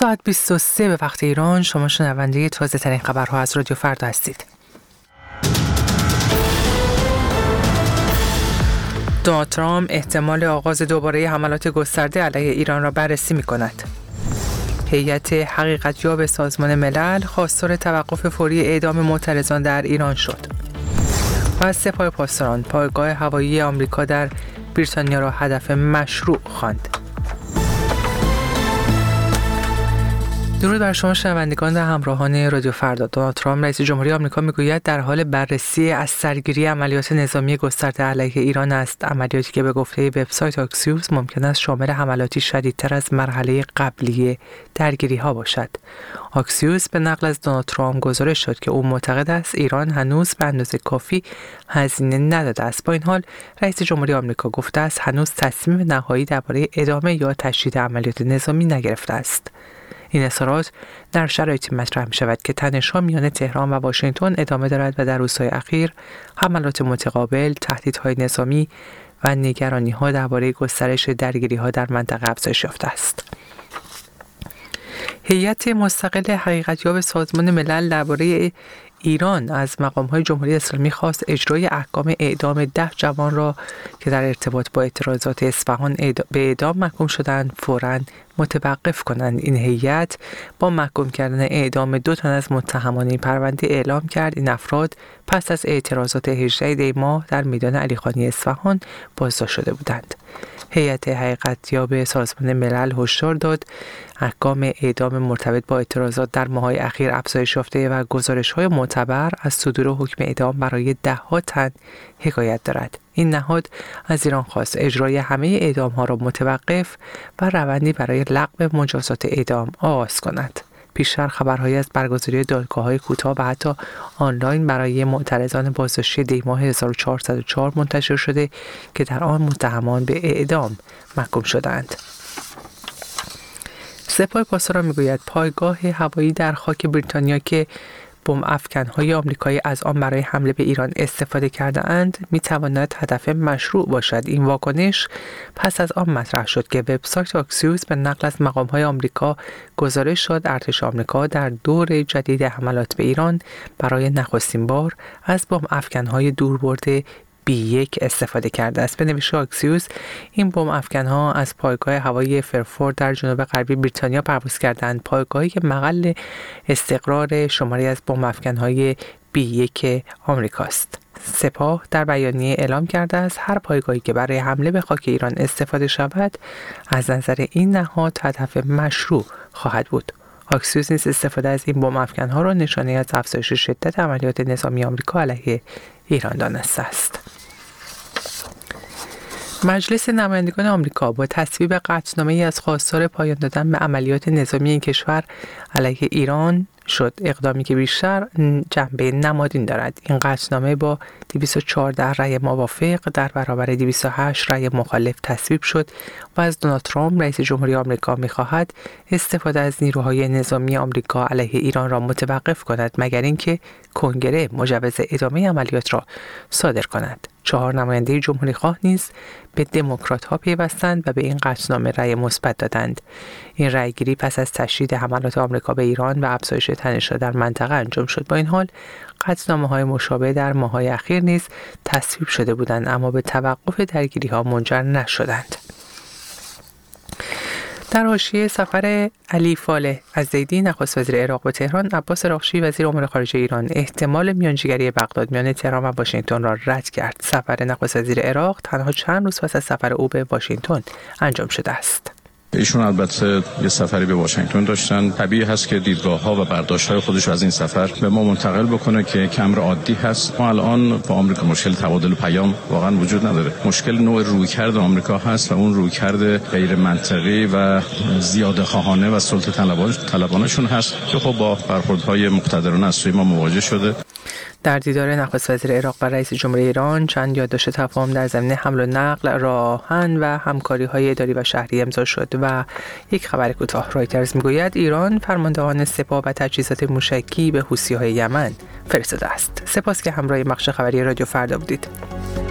ساعت 23 به وقت ایران. شما شنونده تازه ترین خبرها از رادیو فردا هستید. دونالد ترامپ احتمال آغاز دوباره حملات گسترده علیه ایران را بررسی می‌کند. هیئت حقیقتیاب سازمان ملل خواستار توقف فوری اعدام معترضان در ایران شد. و سپاه پاسداران پایگاه هوایی آمریکا در بریتانیا را هدف مشروع خواند. درود بر شما شنوندگان و همراهان رادیو فردا. دونالد ترامپ رئیس جمهوری آمریکا میگوید در حال بررسی از سرگیری عملیات نظامی گسترده علیه ایران است. عملیاتی که به گفته وبسایت آکسیوس ممکن است شامل حملاتی شدیدتر از مرحله قبلی درگیری ها باشد. آکسیوس به نقل از دونالد ترامپ گزارش داد که او معتقد است ایران هنوز به اندازه کافی هزینه نداده است. با این حال رئیس جمهوری آمریکا گفته است هنوز تصمیم نهایی درباره ادامه یا تشدید عملیات نظامی نگرفته است. این اظهارات در شرایطی مطرح می شود که تنش‌ها میان تهران و واشنگتن ادامه دارد و در روزهای اخیر حملات متقابل، تهدیدهای نظامی و نگرانی‌ها درباره گسترش درگیری‌ها در منطقه افزایش یافته است. هیئت مستقل حقیقتیاب سازمان ملل درباره ایران از مقام‌های جمهوری اسلامی خواست اجرای احکام اعدام 10 جوان را که در ارتباط با اعتراضات اصفهان به اعدام محکوم شدند فوراً متوقف کنند. این هیئت با محکوم کردن اعدام 2 تن از متهمان این پرونده اعلام کرد این افراد پس از اعتراضات 18 دی ماه در میدان علیخانی اصفهان بازداشت شده بودند. هیئت حقیقتیاب سازمان ملل هشدار داد احکام اعدام مرتبط با اعتراضات در ماه‌های اخیر افزایش یافته و گزارش‌های معتبر از صدور حکم اعدام برای 10 تن حکایت دارد. این نهاد از ایران خواست اجرای همه اعدام‌ها را متوقف و روندی برای لغو مجازات اعدام آغاز کند. پیشتر خبرهایی از برگزاری دادگاه‌های کوتاه و حتی آنلاین برای معترضان بازداشتی دی ماه 1404 منتشر شده که در آن متهمان به اعدام محکوم شدند. سپاه پاسداران میگوید پایگاه هوایی در خاک بریتانیا که بمب افکن‌های آمریکایی از آن برای حمله به ایران استفاده کرده‌اند می‌تواند هدف مشروع باشد. این واکنش پس از آن مطرح شد که وبسایت آکسیوس به نقل از مقام‌های آمریکا گزارش داد ارتش آمریکا در دور جدید حملات به ایران برای نخستین بار از بمب افکن‌های دوربرد B1 استفاده کرده است. به نوشته آکسیوس این بمب افکن‌ها از پایگاه هوایی فرفورد در جنوب غربی بریتانیا پرواز کردند، پایگاهی که محل استقرار شماری از بمب افکن‌های B1 آمریکاست. سپاه در بیانیه اعلام کرده است هر پایگاهی که برای حمله به خاک ایران استفاده شود از نظر این نهاد هدف مشروع خواهد بود. آکسیوس نیز استفاده از این بمب افکن‌ها را نشانه از افزایش شدت عملیات نظامی آمریکا علیه ایران دانسته است. مجلس نمایندگان آمریکا با تصویب قطعنامه‌ای از خواستار پایان دادن به عملیات نظامی این کشور علیه ایران شد، اقدامی که بیشتر جنبه نمادین دارد. این قطعنامه با 214 رأی موافق در برابر 208 رأی مخالف تصویب شد و از دونالد ترامپ رئیس جمهوری آمریکا می‌خواهد استفاده از نیروهای نظامی آمریکا علیه ایران را متوقف کند مگر اینکه کنگره مجوز ادامه عملیات را صادر کند. 4 نماینده جمهوری خواه نیز به دموکرات‌ها پیوستند و به این قطعنامه رأی مثبت دادند. این رأیگیری پس از تشدید حملات آمریکا به ایران و افزایش تنش‌ها در منطقه انجام شد. با این حال قطعنامه‌های مشابه در ماه‌های اخیر نیز تصویب شده بودند اما به توقف درگیری‌ها منجر نشدند. در حاشیه سفر علی فالح الزیدی نخست وزیر عراق به تهران، عباس راغچی وزیر امور خارجه ایران احتمال میانجیگری بغداد میان تهران و واشنگتن را رد کرد. سفر نخست وزیر عراق تنها چند روز پس از سفر او به واشنگتن انجام شده است. ایشون البته یه سفری به واشنگتن داشتن. طبیعی هست که دیدگاه‌ها و برداشت‌های خودش از این سفر به ما منتقل بکنه که امر عادی هست. ما الان با آمریکا مشکل تبادل پیام واقعا وجود نداره. مشکل نوع رویکرد آمریکا هست و اون رویکرد غیر منطقی و زیاده خواهانه و سلطه طلبانه‌شون هست که خب با برخوردهای مقتدرانه از سوی ما مواجه شده. در دیدار نخست وزیر عراق و رئیس جمهوری ایران چند یادداشت تفاهم در زمینه حمل و نقل، راه آهن و همکاری‌های اداری و شهری امضا شد و یک خبر کوتاه رایترز میگوید ایران فرماندهان سپاه و تجهیزات موشکی به حوثی‌های یمن فرستاده است. سپاس که همراه بخش خبری رادیو فردا بودید.